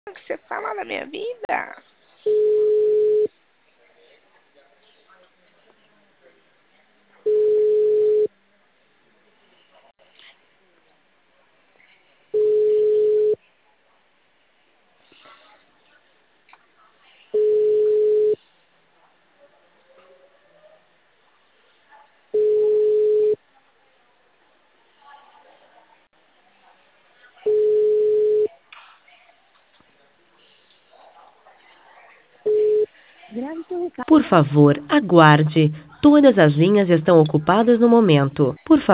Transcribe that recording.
que você fala na minha vida? Por favor, aguarde. Todas as linhas estão ocupadas no momento. Por favor.